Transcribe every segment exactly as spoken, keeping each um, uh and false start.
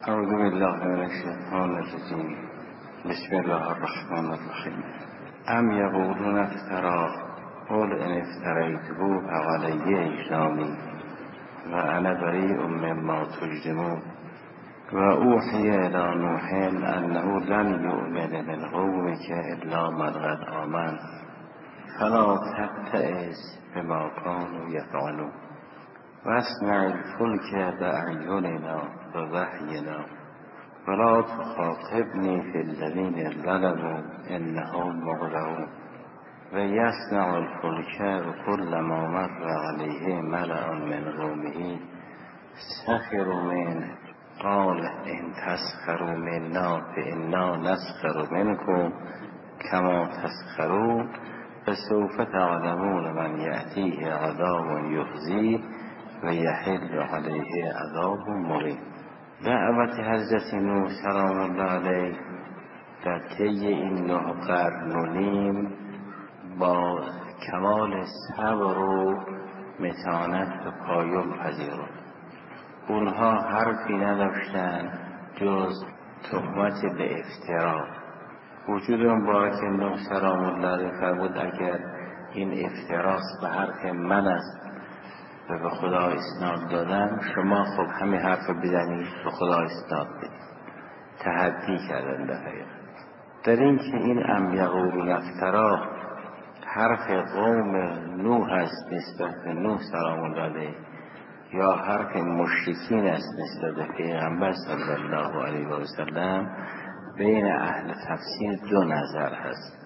اعوذ بالله من الشیطان الرجیم. بسم الله الرحمن الرحیم. ام یقولون افترا قل ان افتریته فعلی اجرامی و انا بریء مما تجرمون و اوحی الی نوح انه لن یؤمن من قومک الا من قد آمن فلا تبتئس بما كانوا یفعلون واصنع الفلك بأعیننا و وحینا ولا تخاطبنی فی الذین ظلموا انهم مغرقون و یصنع الفلک و کلما مر علیه ملأ من قومه سخروا منه قال ان تسخروا منا فانا نسخر منکم کما تسخرون فسوف تعلمون من یأتیه عذاب یخزیه و یحل علیه عذاب مقیم. دعوت حضرت نوح سلام الله علیه در طی این نه قرن و نیم با کمال صبر و متانت و پایان پذیرفت. اونها حرفی نداشتند جز تهمت به افترا. وجود مبارک نوح سلام الله علیه فرمود اگر این افتراست به حرف من است و به خدا اسناد دادن، شما خب همین حرف بزنید به خدا اسناد بدید. تحدی کردن در حقیقت. در این که این ام یقولون افترا حرف قوم نوح است نسبت به نوح سلام الله علیه یا حرف مشرکین است نسبت به پیغمبر صلی الله علیه و سلم، بین اهل تفسیر دو نظر هست.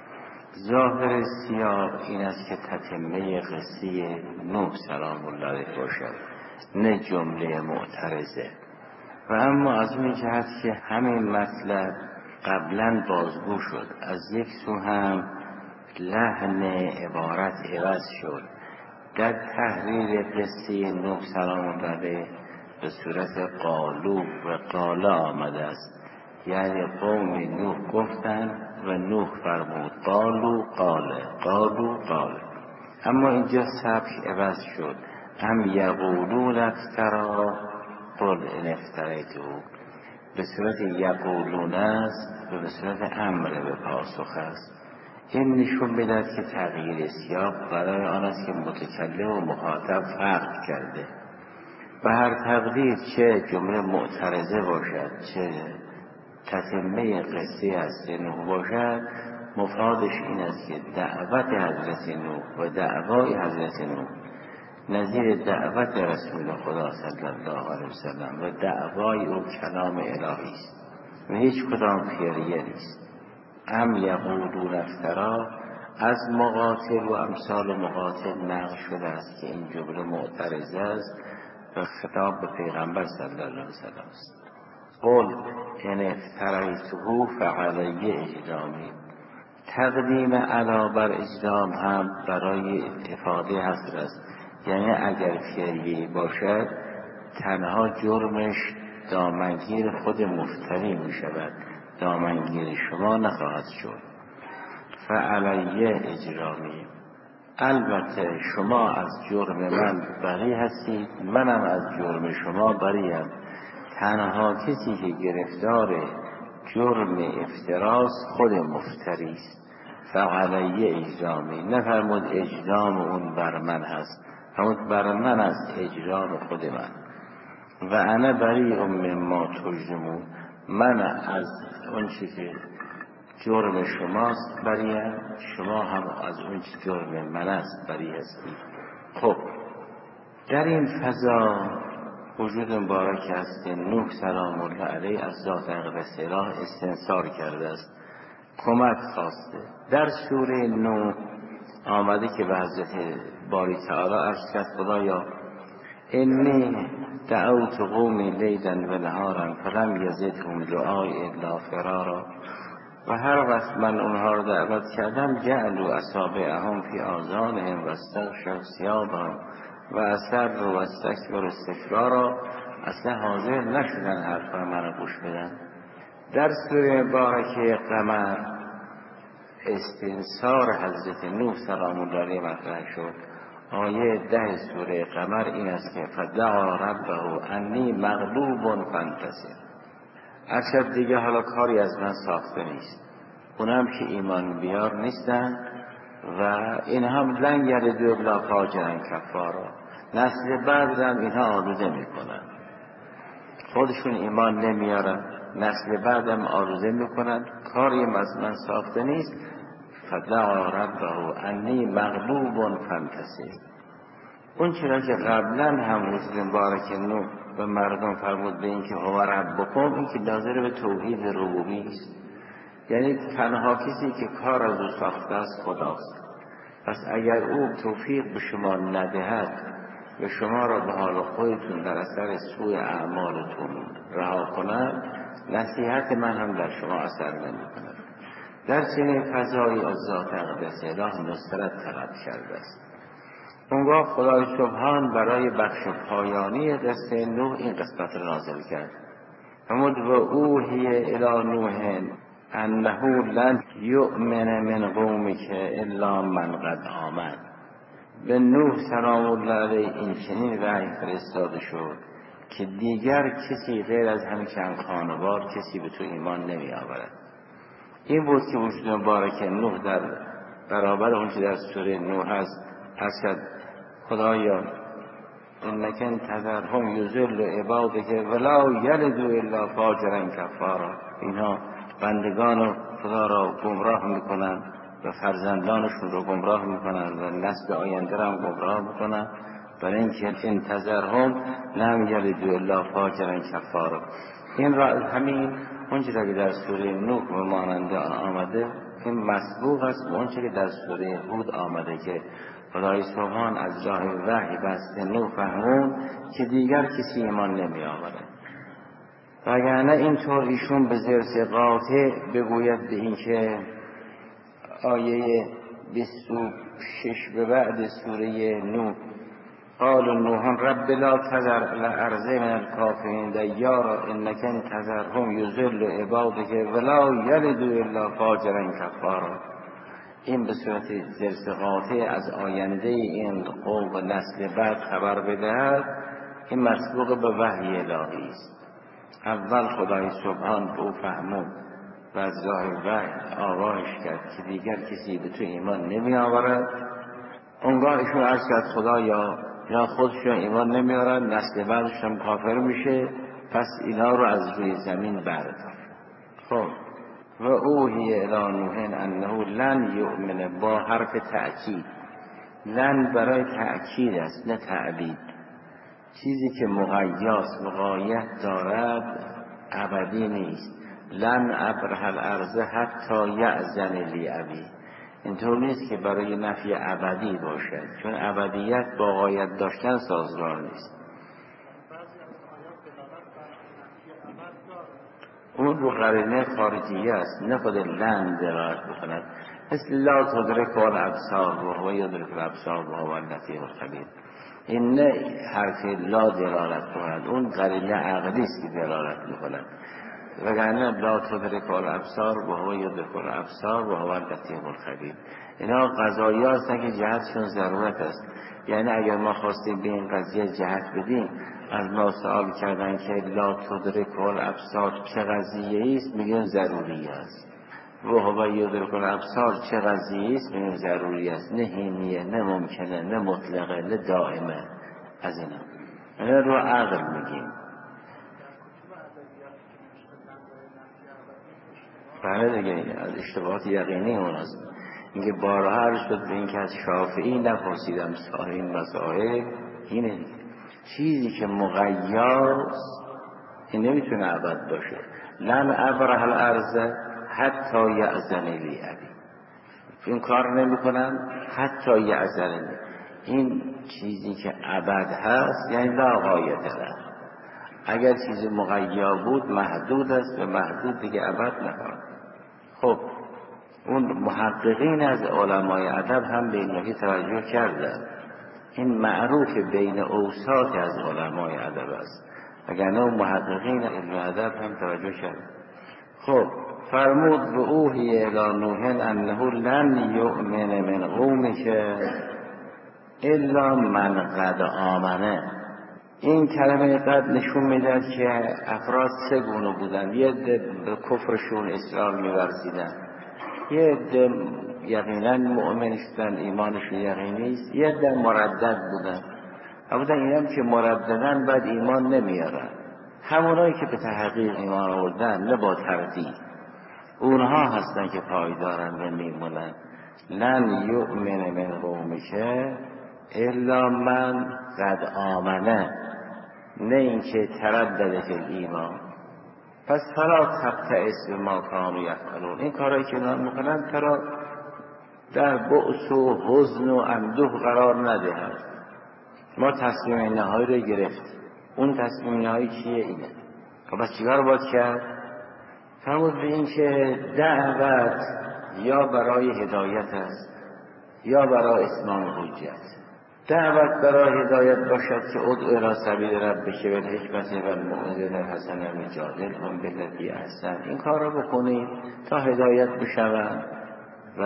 ظاهر سیاق این است که تتمه قصه نوح سلام الله علیه باشد، نه جمله معترضه. و اما از اون جهت که همین مطلب قبلا بازگو شد، از یک سو هم لحن عبارت عوض شد. در تحریر قصه نوح سلام الله علیه به صورت قالو و قاله آمده است، یعنی قوم نوح گفتن و نوح فرمود قالو قاله قالو قاله. اما اینجا سبک عوض شد. ام یقولون افترا قل ان افتریته به صورت یقولون است و به صورت امر به پاسخ است. این نشون میدهد که تغییر سیاق برای آن است که متکلم و مخاطب فرق کرده. به هر تقدیر چه جمله معترضه باشد چه تتمه قصه از نوح باشد، مفادش این است که دعوت حضرت نوح و دعوای حضرت نوح نظیر دعوت رسول خدا صلی الله علیه وسلم و دعوای او کلام الهی است و هیچ کدام فعلیه نیست. ام یقولون افترا از مقاتل و امثال مقاتل نقل شده است که این جمله معترضه است و خطاب به پیغمبر صلی الله علیه وسلم است. قل ان افتریته فعلی اجرامی. تقدیم علا بر اجرام هم برای افاده حصر است، یعنی اگر فعلی باشد تنها جرمش دامنگیر خود مفتری می شود، دامنگیر شما نخواهد شد. فعلی اجرامی، البته شما از جرم من بری هستید، منم از جرم شما بریم. تنها کسی که گرفتار جرم افتراس خود مفتری است. فعلی اجرامی، نفرمود اجرام اون بر من هست، فرمود بر من است اجرام خود من. و انا بریء مما تجرمون، من از اون چی که جرم شماست بریم، شما هم از اون چی جرم من است بری هستید. خب در این فضا وجود مبارک است که نوح سلام الله علیه از ذات اقدس اله استنصار کرده است، کمک خواسته. در سوره نوح آمده که به حضرت باری تعالی عرض کرد خدایا انی دعوت قومی لیلا و نهارا فلم یزدهم دعای الا فرارا. و هر وقت من اونها رو دعوت کردم جعلوا اصابعهم فی آذانهم و استغشوا ثیابهم و اصروا و استکبروا استکبارا، اصلا حاضر نشدن حرف من گوش بدن. در سوره مبارکه قمر استنصار حضرت نوح سلام الله علیه مطرح شد. آیه ده سوره قمر این است که فدعا ربه انی مغلوب فانتصر. اکثر دیگه حالا کاری از من ساخته نیست، اونم که ایمان بیار نیستن و این هم لن یلدوا الا فاجرا کفارا. نسل بعد هم اینها آلوده میکنن، خودشون ایمان نمیارن، نسل بعد هم آلوده میکنن، کاری از من ساخته نیست. فدعا ربه انی مغلوب فانتصر. اون چرا که قبلا هم حضرت مبارک نوح به مردم فرمود به این که هو ربکم، این که ناظر به توحید ربوبی است، یعنی تنها کسی که کار از او ساخته است خداست. پس اگر او توفیق به شما ندهد و شما را به حال خودتون در اثر سوء اعمالتون رها کند، نصیحت من هم در شما اثر نمی کند. در چنین فضایی از ذات اقدس اله نصرت طلب کرده است. اونگاه خدای سبحان برای بخش پایانی قصه نوح این قسمت را نازل کرد. فرمود و اوحی الی نوح انه لن یؤمن من قومک الا من قد آمن. به نوح سلام الله علیه این چنین وحی فرستاده شد که دیگر کسی غیر از همین چند خانوار کسی به تو ایمان نمی آورد. این بود که وجود مبارک نوح در برابر اون که در سوره نوح هست هست خدایا انک انتظرهم یضل عبادک ولا یلدوا الا فاجرا کفارا. اینها بندگان خدا را گمراه میکنن و فرزندانشون رو گمراه میکنن و نسل آینده را گمراه میکنن، برای اینکه انتظرهم لم یلدوا الا فاجرا کفارا. این را همین اونچه که در سوره نوح و ماننده آمده این مسبوق است به اونچه که در سوره هود آمده که خدای سبحان از راه وحی بست نوح فهمون که دیگر کسی ایمان نمی آورد. وگرنه اینطور ایشون به زرس قاطع بگوید به این که آیه بیست و شش به بعد سوره نوح قال نوح رب لا تذر علی الارض من الکافرین دیارا انک ان تذرهم یضل عبادک ولا یلدوا الا فاجرا کفارا. این به صورت زرس قاطع از آینده این قوم و نسل بعد خبر بدهد، این مسبوق به وحی الهی است. اول خدای سبحان به او فهمون و از راه وحی آگاهش کرد که دیگر کسی به تو ایمان نمی آورد. اونگاه ایشون عرض کرد خدایا اینا خودشون ایمان نمی آورد، نسل بعدش هم کافر میشه، پس اینا رو از روی زمین بردار. خب و اوحی الی نوح انه لن یؤمن با حرف تأکید. لن برای تأکید است نه تعبید. چیزی که مغیاس مغایت دارد ابدی نیست. لن ابرح الارض حتی یأذن لی ابی. اینطور نیست که برای نفی ابدی باشد، چون ابدیت با غایت داشتن سازگار نیست. اون رو قرینه خارجیه است، نه خود لن دلالت بکند. مثل لا تدرک الابصار و هو یدرک الابصار و هو اللطیف الخبیر. این نه حرف لا دلالت کند، اون قرینه عقلی است که دلالت میکند. وگرنه لا تدرک الابصار و هو یدرک الابصار و هو اللطیف الخبیر. اینا قضایی هستن که جهتشون ضرورت است. یعنی اگر ما خواستیم به این قضیه جهت بدیم، از ما سوال کردن که لا تدرک الابصار چه قضیه است، میگن ضروری است. و هو یدرک الابصار چه قضیه است، میگن ضروری است، نه هینیه، نه ممکنه، نه مطلقه، نه دائمه. از اینا اینا رو عقل میگیم. بله دیگه از اشتباهات یقینی اون است. اینکه بارها عرض شد به این که از شافعی نپرسیدم صاحب این مسائل اینه دیگه. چیزی که مغیاس این نمیتونه ابد باشه. لن ابرح الارض حتی یأذن لی ابی. این کار نمی کنم حتی یأذن لی. این چیزی که ابد هست یعنی لا غایت له. اگر چیزی مغیا بود محدود است و محدود دیگه ابد نخواهد. خب اون محققین از علمای ادب هم به این نکته توجه کردند. این معروف بین اوساط از علمای ادب است، وگرنه محققین علم ادب هم توجه کردند. خب فرمود و اوحی الی نوح انه لن یؤمن من قومک الا من قد آمنه. این کلمه قد نشون میداد که افراد سه گونه بودن. یه عده به کفرشون اصرار می‌ورزیدن، یه عده یقینا مؤمن هستند ایمانشون یقینی است، یه عده مردد بودن. البته اینم که مرددن بعد ایمان نمیارن، همونایی که به تحقیق ایمان آوردن نه با تردید، اونها هستن که پایدارن و میمونن. لن یؤمن من قومک الا من قد آمنه، نه اینکه تردد فی الایمان. پس فلا تبتئس بما کانوا یفعلون، این کارایی که اینا میکنن ترا در بؤس و حزن و اندوه قرار ندهد. ما تصمیم نهایی رو گرفت. اون تصمیم نهایی چیه؟ اینه. خب بس چیکار باید کرد؟ فرمود به این که دعوت یا برای هدایت است یا برای اتمام حجت. دعوت برای هدایت باشد که ادعو الی سبیل ربک بالحکمة والموعظة الحسنة وجادلهم بالتي احسن، این کار را بکنید تا هدایت بشوند و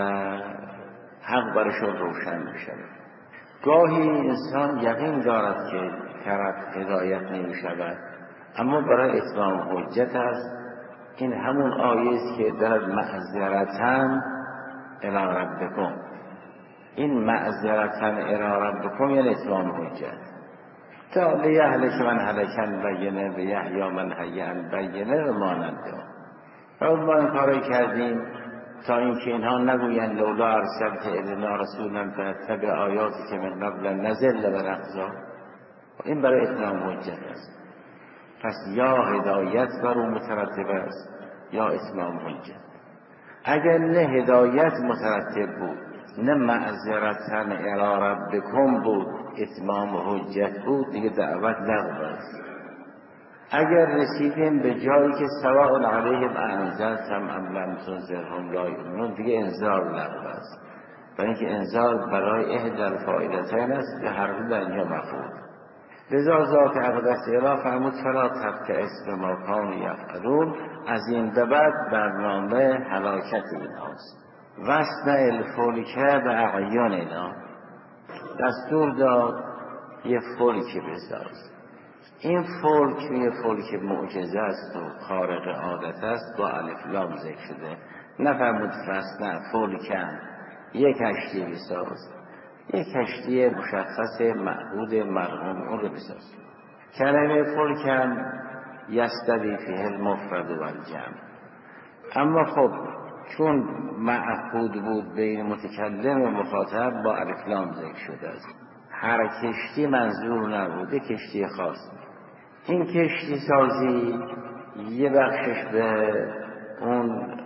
حق برشون روشن بشود. گاهی انسان یقین دارد که طرف هدایت نمی شود، اما برای اتمام حجت است. این همون آیه است که دارد معذرتاً الی ربکم، این معذرتاً الی ربکم یعنی اتمام حجت. تا لیهلک من هلک عن بینه و یحیی من حی عن بینه و ماننده. ما این کارایی کردیم تا اینکه اینها نگویند لولا ارسلت الینا رسولا فنتبع آیاتک من قبل ان نضل و نخزی. این برای اتمام حجت است. پس یا هدایت بر اون مترتب است یا اتمام حجت. اگر نه هدایت مترتب بود، نه معذرتاً الی ربکم بود، اتمام حجت بود، دیگه دعوت لغو است. اگر رسیدیم به جایی که سواء علیهم انذرتم ام لم تنذرهم لا یؤمنون، دیگه انذار لغو است. برای اینکه انذار برای احدی الفائدتین است که هر دو در اینجا مفعول. لذا ذات اقدس اله فرمود فلا تبتئس بما کانوا یفعلون، از این به بعد برنامه هلاکت اینهاست. واصنع الفلک باعیننا، دستور داد یه فلک بساز. این فلک یه فلک معجزه است و خارق عادت است، با الف لام ذکر شده. نفرمود واصنع فلکن، یک کشتی بساز، یک کشتی مشخص معهود مرغوم اون رو بساز. کلمه فلکن یستوی فیه المفرد و الجمع، اما خب چون معهود بود بین متکلم و مخاطب با الف لام ذکر شده است. هر کشتی منظور نبوده، کشتی خاص. این کشتی سازی یه بخشش به اون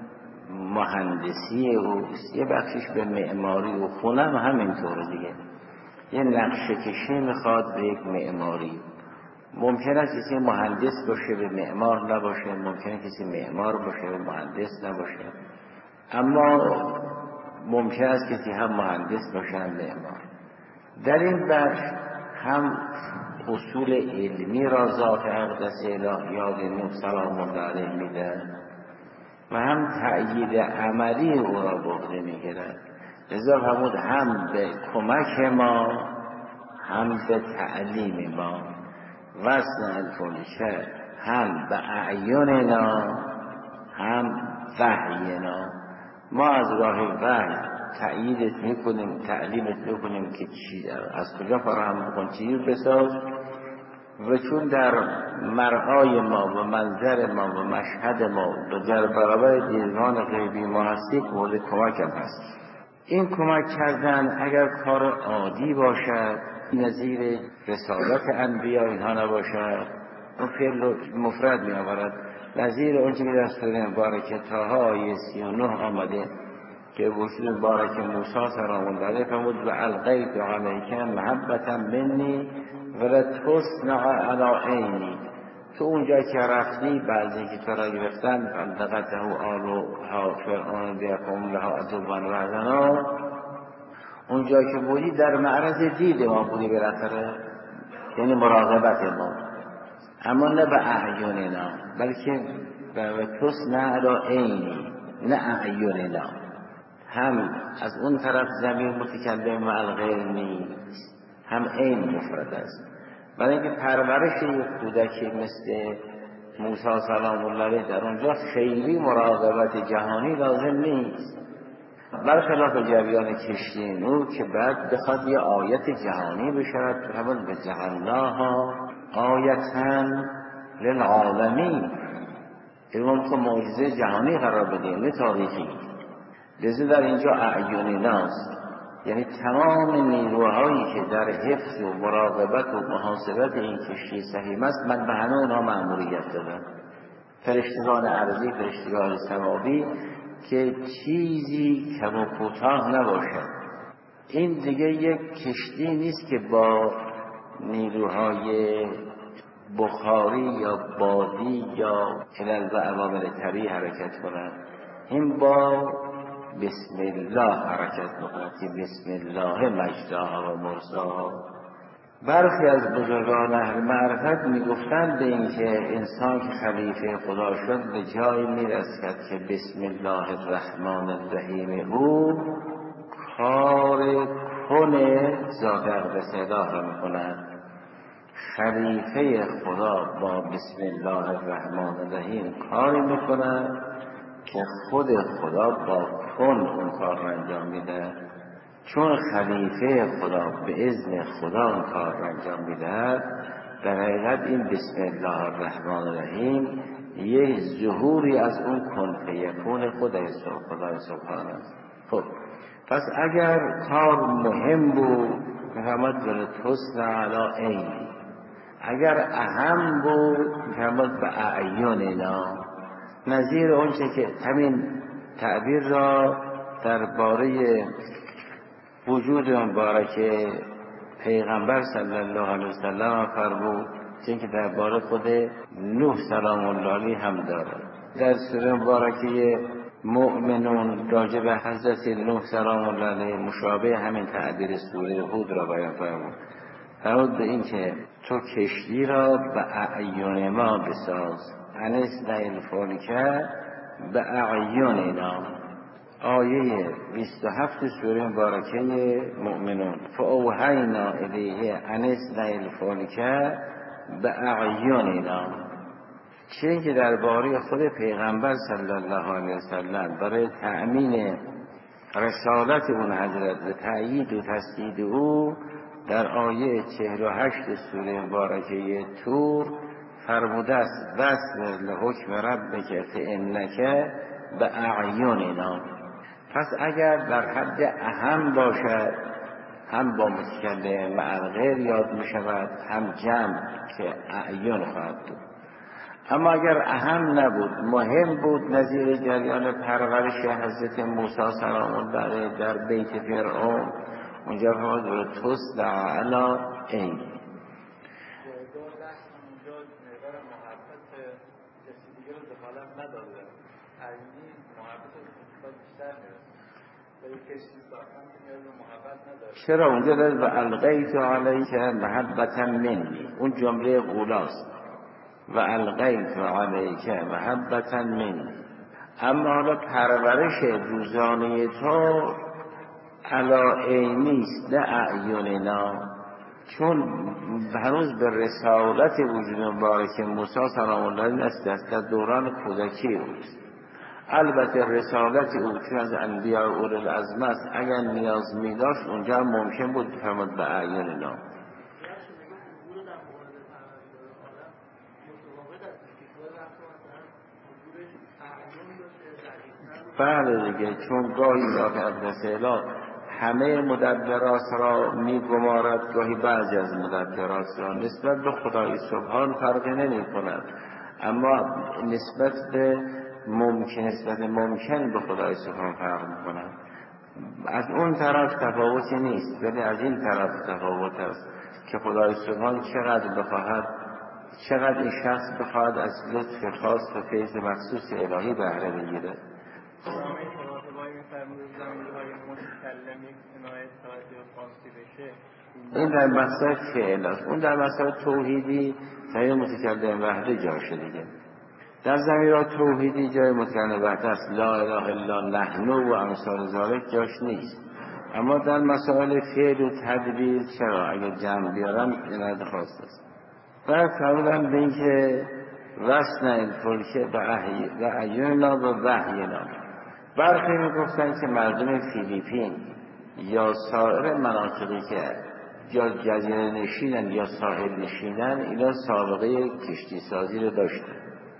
مهندسی اوست، یه بخشش به معماری و خونم همینطوره دیگه. یه نقشه کشی میخواد به یک معماری. ممکن است کسی مهندس باشه به معمار نباشه، ممکن کسی معمار باشه به مهندس نباشه، اما ممکن است کسی هم مهندس باشه هم معمار. در این بخش هم اصول علمی را ذات اقدس اله یاد نوح سلام الله علیه میده و هم تأیید عملی او را بهره میگیرد. لذا فرمود هم به کمک ما هم به تعلیم ما. واصنع الفلک هم به اعیننا هم وحینا، ما از راه وحی تأییدت میکنیم، تعلیمت میکنیم که چی از کجا فراهم بکن، چی بساز. و چون در مرعای ما و منظر ما و مشهد ما و در برابر دیدگان غیبی ما هستی، مورد کمک هم هست. این کمک کردن اگر کار عادی باشد، نظیر رسالت انبیا اینها نباشد، اون فعل مفرد می آورد. نظیر اون چیزی که در سوره مبارکه طه آیه سی و نه آمده که وجود مبارک موسی سلام الله علیه فرمود و القیت علیک محبة منی ولتصنع علی عینی. تو اونجا که رفتی بعضی که تو را گرفتن فلقته آل فرعون بیاکم لها عدوا و حزنا، اونجا که بودی در معرض دید ما بودی بالاخره، یعنی مراقبت ما، اما نه به اعیننا بلکه به تصنع علی عینی نه اعیننا. هم از اون طرف ضمیر متکلم مع الغیر نیست، هم عین مفرد است. برای اینکه پرورش یک کودکی مثل موسی سلام الله علیه در اونجا خیلی مراقبت جهانی لازم نیست، برخلاف جریان کشتی نوح که بعد بخواد یه آیت جهانی بشود، همون به جعلناها آیتاً للعالمین، این که معجزه جهانی قرار بدیم نه تاریخی. لذا در اینجا اعیون ناس، یعنی تمام نیروهایی که در حفظ و مراقبت و محاسبت این کشتی سهیم است، من به همه اونها مأموریت دادم، فرشتگان ارضی، فرشتگان سماوی، که چیزی کم و کوتاه نباشد. این دیگه یک کشتی نیست که با نیروهای بخاری یا بادی یا علل و عوامل طبیعی حرکت کنند، این با بسم الله حرکت میکند که بسم الله مجداها و مرساها. برخی از بزرگان اهل معرفت میگفتند به این که انسان که خلیفه خدا شد به جایی میرسد که بسم الله الرحمن الرحیم او کار کنه زادر به صدا را میکنند. خلیفه خدا با بسم الله الرحمن الرحیم کاری میکنند که خود خدا با کن اون کار را انجام میده. چون خلیفه خدا به اذن خدا اون کار را انجام میده، در حقیقت این بسم الله الرحمن الرحیم یه ظهوری از اون کن فیکون خدای خدای سبحانه است. خب پس اگر کار مهم بود محمد بر توسن علا عینی، اگر اهم بود محمد به اعیان اینا، نظیر اونچه که همین تعبیر را درباره وجود مبارک پیغمبر صلی الله علیه وسلم فرمود، چون که درباره خود نوح سلام الله علیه هم دارد. در سوره مبارکه مؤمنون راجع به حضرت نوح سلام الله علیه مشابه همین تعبیر سوره هود را بیان فرمود. فرمود به این که تو کشتی را به اعیان ما بساز، انس نیل فولکه به اعیاننا. آیه بیست و هفت سوره مبارکه مؤمنون، فاوحینا الیه انس نیل فولکه به اعیاننا. چه که درباره خود پیغمبر صلی الله علیه وسلم برای تأمین رسالت اون حضرت و تأیید و تسدید او در آیه چهل و هشت سوره مبارکه طور فرموده است وصل لحکم ربک فانک به اعیاننا. پس اگر در حد اهم باشد هم با متکلم مع الغیر یاد می شود، هم جمع که اعیان خواهد بود. اما اگر اهم نبود، مهم بود، نظیر جریان پرورش حضرت موسی سلام الله علیه در بیت فرعون، اونجا فرمود و توسن علی عین. چرا اونجا دارد و القیت علیک محبتا منی، اون جمله اولاست و القیت علیک محبتا منی. اما حالا پرورش روزانه تو علا عینیست نه اعیاننا، چون هنوز به رسالت وجود مبارک موسی سلام الله علیه است در دوران کودکی اوست. البته رسالت او چون از انبیاء اولوالعزم است، اگر نیاز می داشت اونجا ممکن بود بفرماد به اعیاننا. بله دیگه، چون گاهی داخل رسالات همه مدبرات را می گمارد، گاهی بعضی از مدبرات را نسبت به خدای سبحان فرقی نمی کند، اما نسبت به ممکن نسبت ممکن به خدای سبحان فرق می کند. از اون طرف تفاوتی نیست، ولی از این طرف تفاوت است که خدای سبحان چقدر بخواهد، چقدر این شخص بخواهد از لطف خاص و فیض مخصوص الهی بهره بگیره. این در مسائل فعل است. اون در مسائل توحیدی جای متکلم وحده جاشه دیگه. در زمینه‌های توحیدی جای متکلم وحده است، لا اله الا نحن و امثال ذالک جاش نیست. اما در مسائل فعل و تدبیر چرا؟ اگر جمع بیارم این خاص است. بعد فرمودن به این که وصنع الفلک به اعیننا و وحینا. برخی میگفتن که مردم فیلیپین یا سایر مناطقی که یا جزیره نشینن یا ساحل نشینن اینا سابقه کشتی سازی رو داشتن.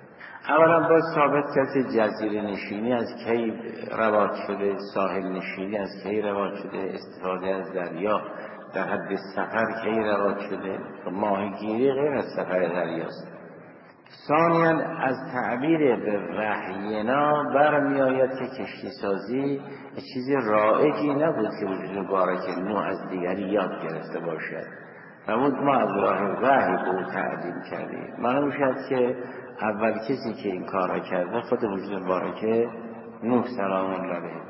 اولا باید ثابت کسی جزیره نشینی از کی رواج شده، ساحل نشینی از کی رواج شده، استفاده از دریا در حد سفر کی رواج شده. ماهیگیری غیر از سفر دریاست. ثانیاً از تعبیر به وحینا برمی آید که کشتی سازی چیزی رایجی نبود که وجود مبارک نوح از دیگری یاد گرفته باشد. نمود ما از راه وحی به او تعلیم کردیم. معلوم شد که اول کسی که این کار را کرده خود وجود مبارک نوح سلام الله علیه.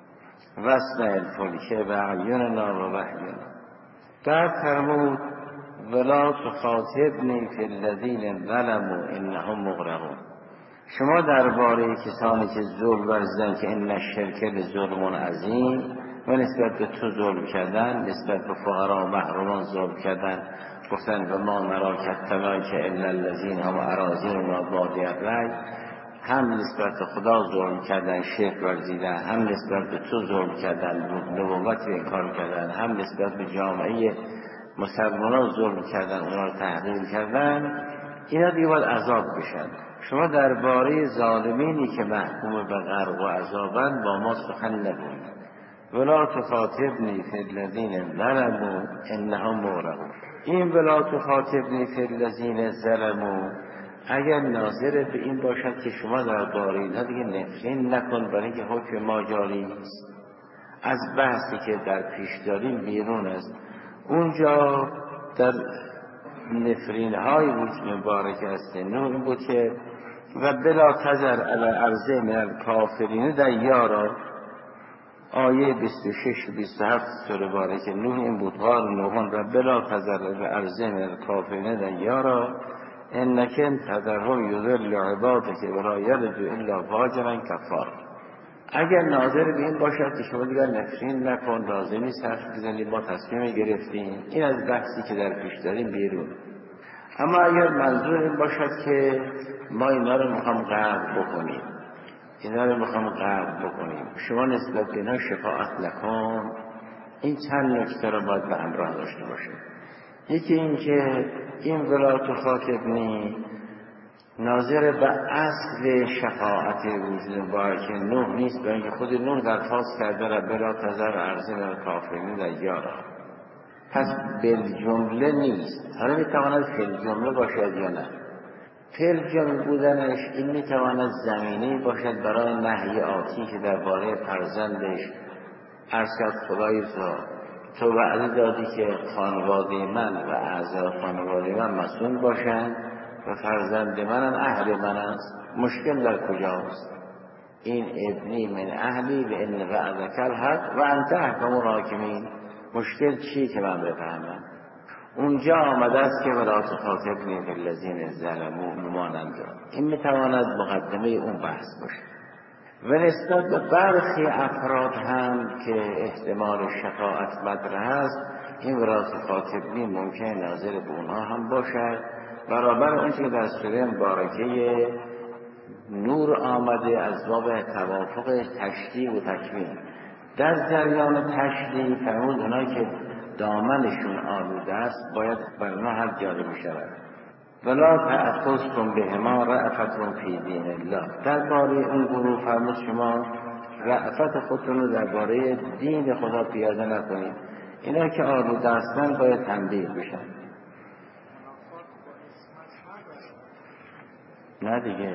وصنع الفلک بأعیننا و وحینا. بعد فرمود ولا تخاطبنی فی الذین ظلموا انهم مغرقون. شما درباره کسانی که ظلم ورزیدن که ان الشرک لظلم عظیم و نسبت به تو ظلم کردن، نسبت به فقرا و محرومان ظلم کردن، گفتن و ما نراک اتباعک الا الذین هم اراذلنا بادی الرأی، هم نسبت به خدا ظلم کردن، شرک ورزیدن، هم نسبت به تو ظلم کردن، نبوت انکار کردن، هم نسبت به جامعه مسلمانان ظلم کردن، اونا رو تحقیر کردن. اینا دیگه باید عذاب بشن. شما درباره ظالمینی که محکوم به غرق و عذابن با ما سخن نگویید. ولا تخاطبنی فی الذین ظلموا انهم مغرقون. این ولا تخاطبنی فی الذین ظلموا اگر ناظر به این باشد که شما درباره اینها دیگه نفرین نکن، برای اینکه حکم ما جاری است. از بحثی که در پیش داریم بیرون است. اونجا در نفرین های وجود مبارک است نوح این بود که و بلا تذر علی ارض من الکافرین دیارا. آیه بیست و شش و بیست و هفت سوره مبارک نوح این بود قال نوح و بلا تذر علی ارض من الکافرین دیارا انک ان تذرهم یضل عبادک ولا یلد الا فاجرا کفارا. اگر ناظر به این باشد که شما دیگر نفرین نکن، لازمی صرف بزنید، ما تصمیم گرفتیم، این از بحثی که در پیش داریم بیرون. اما اگر منظور این باشد که ما اینا رو میخوام غرق بکنیم، اینا رو میخوام غرق بکنیم، شما نسبت به اینا شفاعت نکن، این چند نکته رو باید به همراه داشته باشیم. یکی این که این ولا تخاطبنی ناظر به اصل شفاعت وجود مبارک نوح نیست، برای اینکه خود نوح درخواست کرده را بلا تذر ارض من الکافرین دیارا. پس بالجمله نیست. حالا میتواند فی جمله باشد یا نه. فی جمله بودنش این میتواند زمینی باشد برای نهی آتی که درباره فرزندش عرض کرد خدای تو تو وعده دادی که خانواده من و اعضای خانواده من مسئول باشند و فرزند منم اهل من است. مشکل در کجاست؟ این ابنی من اهلی و ان وعدک الحق و انت احکم الحاکمین. مشکل چیه که من بفهمم؟ اونجا آمده است که ولا تخاطبنی فی الذین ظلموا ممانند. این میتواند مقدمه اون بحث باشه. و نسبت به برخی افراد هم که احتمال شفاعت مطرح است، این ولا تخاطبنی ممکن ناظر به اونها هم باشد، برابر اون که در سوره مبارکه نور آمده از باب توافق تشریع و تکوین. در جریان تشریع فرمود اونایی که دامنشون آلوده است باید بر اونها حد جاری بشود. ولا تأخذکم بهما رأفة فی دین الله. درباره اون گروه فرمود شما رأفت خودتون رو درباره دین خدا پیاده نکنید. اینا که آلوده هستن باید تنبیه بشن. نه دیگه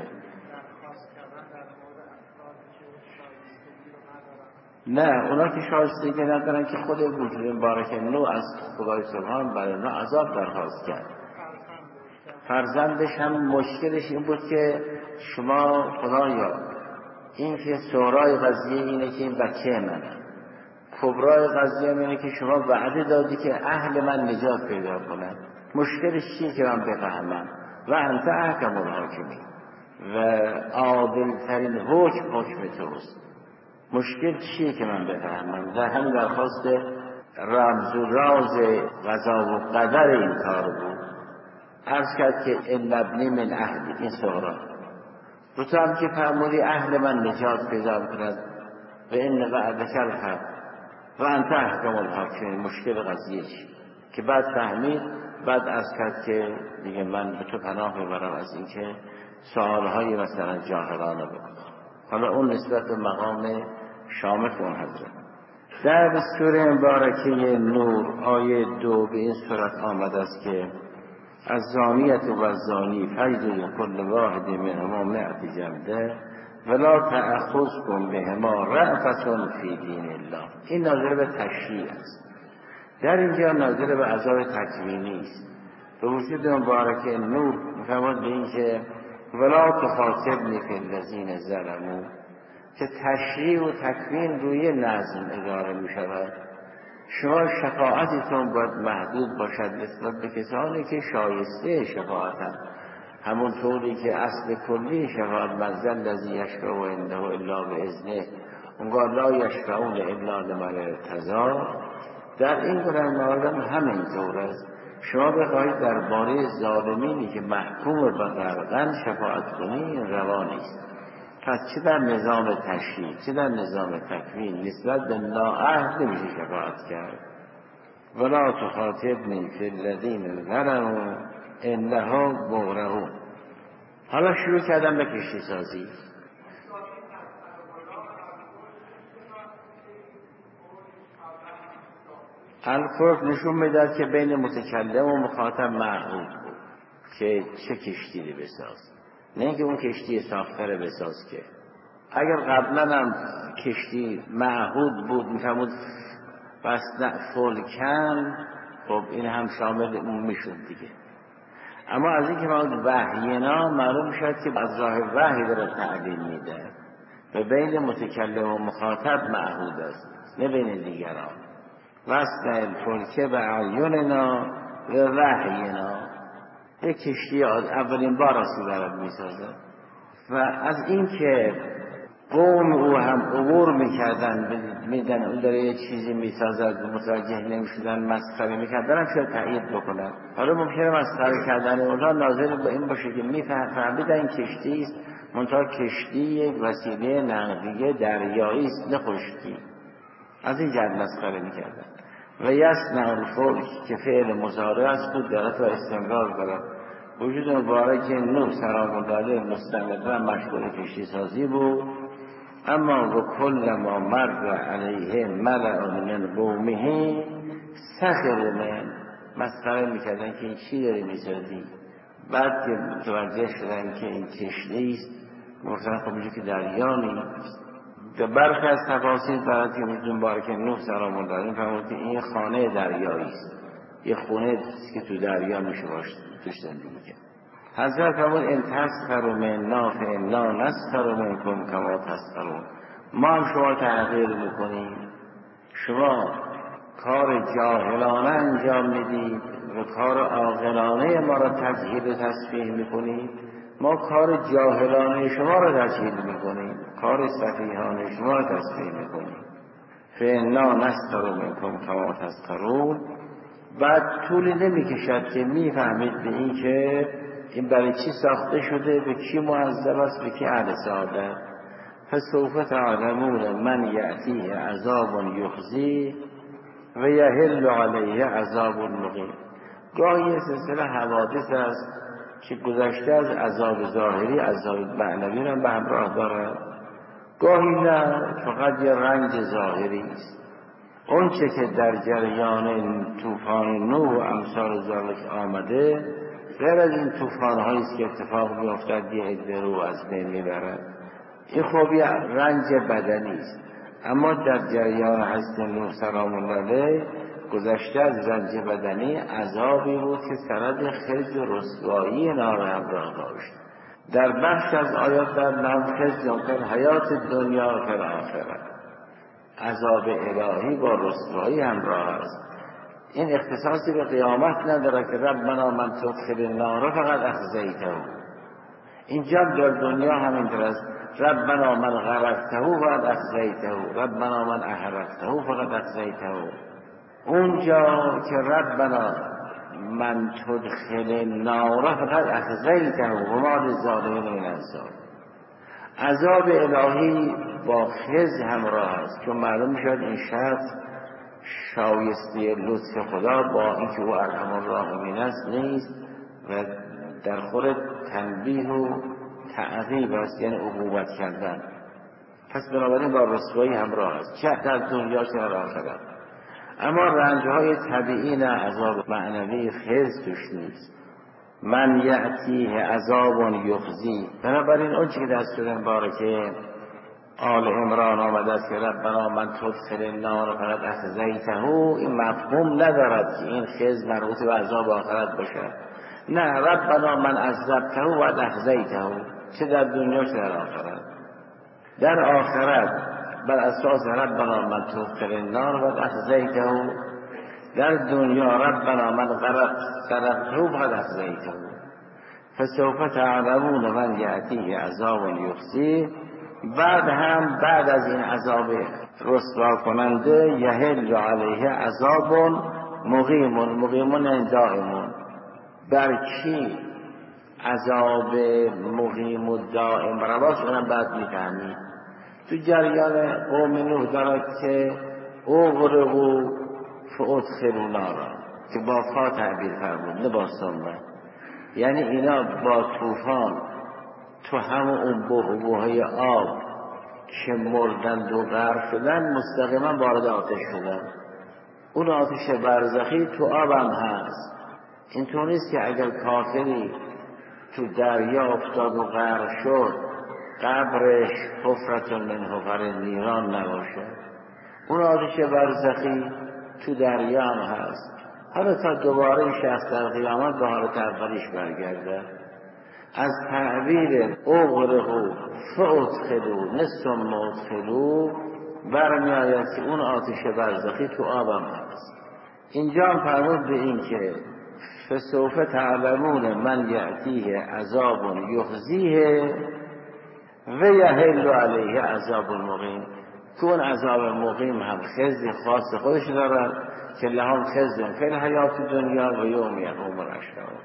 نه اونا که شایستگی ندارن که خود وجود مبارک نوح از خدای سبحان برای اونا عذاب درخواست کرد. فرزندش هم مشکلش این بود که شما خدایا این که سورای قضیه اینه که این بچه منه، کبرای قضیه اینه که شما وعده دادی که اهل من نجات پیدا کنن. مشکلش چیه که من بفهمم؟ و انت احکم الحاکمین و عادل ترین حکم حکم توست. مشکل چیه که من بفهمم؟ و هم درخواست رمز و راز قضا و قدر این کار بود. عرض کرد که ان ابنی من اهلی، این سهرا رو تو هم که فرمودی اهل من نجات پیدا کند و ان وعدک الحق و انت احکم الحاکمین. مشکل قضیه چی که بعد فهمید، بعد عرض کرد که دیگه من به تو پناه میبرم از این که سوالهای مثلا جاهلانه بکنم. حالا اون نسبت به مقام شامخ اون حضرت. در سوره مبارکه نور آیه دو به این صورت آمده است که از زانیت و زانی فجر کل واحد منهما مئة جلده ولا تأخذکم بهما رأفة فی دین الله. این ناظر به تشریع است، در اینجا ناظر به عذاب تکوینی است. به وجود مبارکه نور میفرماد به این که ولا تخاطبنی فی الذین ظلموا، که تشریع و تکوین روی نظم اداره می شود. شما شفاعتتون باید محدود باشد نسبت به کسانی که شایسته شفاعتند، همون طوری که اصل کلی شفاعت منزل الذی یشفع عنده الا باذنه، اونگاه لا یشفعون الا لمن ارتضی. در این قرآن معلم همین طور است. شما بخواهید درباره ظالمینی که محکوم به غرقن شفاعت کنی روا نیست. پس چه در نظام تشریع چه در نظام تکوین نسبت به نااهل نمیشه شفاعت کرد. ولا تخاطبنی فی الذین ظلموا انهم مغرقون. حالا شروع کردم به کشتی سازی. الفرق نشون میداد که بین متکلم و مخاطب معهود بود که چه کشتی رو بساز، نه اینکه اون کشتی ساخته رو بساز. که اگر قبلا هم کشتی معهود بود میفهمود وصنع فلکن، خب این هم شامل اون میشون دیگه. اما از این که معهود وحینا معلوم شد که از راه وحی داره تعلیم میده و بین متکلم و مخاطب معهود است، نه بین دیگران. وصنع الفلک باعیننا و وحینا. یک کشتی اولین بار است که دارد میسازد و از این که قوم او هم عبور میکردن میدن اون داره یه چیزی میسازد متوجه نمیشدن مسخره میکردن هم شاید تأیید بکنن. حالا ممکنه مسخره کردن اونها ناظر به این باشه که میفهمیدن کشتی است، منتها کشتی یک وسیله نقلیه دریایی است نه خشکی. از این جهت مسخره میکردن. و یصنع الفلک که فعل مضارع است بود دارد و استمرار دارد. وجود مبارک نوح سلام الله علیه مستمر مشغول کشتی سازی بود. اما و کل ما مر علیه ملأ من قومه سخروا منه، مسخره میکردن که این چی داری میسازی. بعد که متوجه شدن که این کشتی است گفتن خب اینجا که دریا نیست. در برخی از تفاسیر دارد که وجود مبارک نوح سلام الله علیه فرمود که این خانه دریایی است، یه خونه است که تو دریا میشه باشه توش زندگی کرد. حضرت فرمود ان تسخروا منا فانا نسخر منکم کما تسخرون. ما هم شما تحقیر میکنیم، شما کار جاهلانه انجام میدید و کار عاقلانه ما را تجهیل و تسبیح میکنید، ما کار جاهلانه شما را تجهیل میکنیم، کار سفیهانه شما را تسبیح میکنیم. فانا نسخر منکم کما تسخرون. بعد طولی نمیکشد که میفهمید به این که این برای چی ساخته شده، به کی معذب است، به کی اهل سعادت. فسوف تعلمون من یأتیه عذاب یخزی و یحل علیه عذاب مقیم. گاهی سلسله حوادث است که گذشته از عذاب ظاهری عذاب معنوی را به همراه دارد، گاهی نه فقط یه رنج ظاهری است. اون چه که در جریان طوفان نوح و امثال ذالک آمده غیر از این طوفان هایی است که اتفاق میافتد یه عده رو از بین میبرد، این خوبی رنج بدنی است. اما در جریان حضرت نوح سلام الله علیه گذشته از رنج بدنی عذابی بود که سند خزی و رسوایی نار همراه داشت. در بخش از آیات در نام خزی اونکر حیات دنیا فی الاخره، عذاب الهی با رسوایی همراه است. این اختصاصی به قیامت نداره که ربنا من تدخل النار فقط اخزیته. اینجا در دنیا همینطور است، ربنا من غرقته فقط اخزیته، ربنا من احرقته فقط اخزیته. اونجا که ربنا من تدخل النار فقد اخزیته و ما للظالمین من انصار. عذاب الهی با خزی همراه است، چون معلوم میشد این شخص شایسته لطف خدا با اینکه او ارحم الراحمین است نیست و در خور تنبیه و تعقیب است، یعنی عقوبت کردن. پس بنابراین با رسوایی همراه است، چه در دنیا چه در آخرت. اما رنجهای طبیعی نه، عذاب معنوی خز توش نیست. من یأتیه عذاب یخزی. بنابراین اون چی که در سوره مبارکه آل عمران آمده است که ربنا من تدخل النار فقد اخزیته، این مفهوم ندارد که این خز مربوط به عذاب آخرت باشد. نه، ربنا من عذبته و اخزیته، چه در دنیا چه در آخرت. در آخرت بر اساس ربنا من تدخل النار و اخزیته، در دنیا ربنا من غرقته فقد اخزیته. فسوف تعلمون من یأتیه عذاب یخزی. بعد هم بعد از این عذاب رسوا کننده یحل علیه عذاب مقیم. مقیمون دائمون. بر کی عذاب مقیم و دائم رواست اونم بعد میفهمید. تو جریان قوم نوح دارد که اغرقوا فادخلوا نارا، که با فا تعبیر فرمود نه با سنبه. یعنی اینا با طوفان تو همون اون بحبوهای آب که مردند و غرق شدن مستقیما وارد آتش شدن. اون آتش برزخی تو آب هم هست. اینطور نیست که اگر کافری تو دریا افتاد و غرق شد قبرش حفرة من حفر نیران نباشه. اون آتش برزخی تو دریا هم هست، حالا تا دوباره این شخص در قیامت به حالت اولیش برگرده. از تعبیر اغرقوا فادخلوا نصف مدخلوا برمی آید که اون آتش برزخی تو آبم هست. اینجا هم فرمود به این که فسوف تعلمون من یأتیه عذاب یخزیه و یحل علیه عذاب مقیم، که اون عذاب مقیم هم خزی خاص خودش دارد که لهم خزی فی الحیات دنیا و یوم یقوم الاشهاد.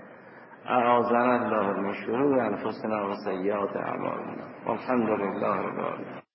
اعاذنا الله من شرور انفسنا و سیئات اعمالنا والحمد لله رب العالمین.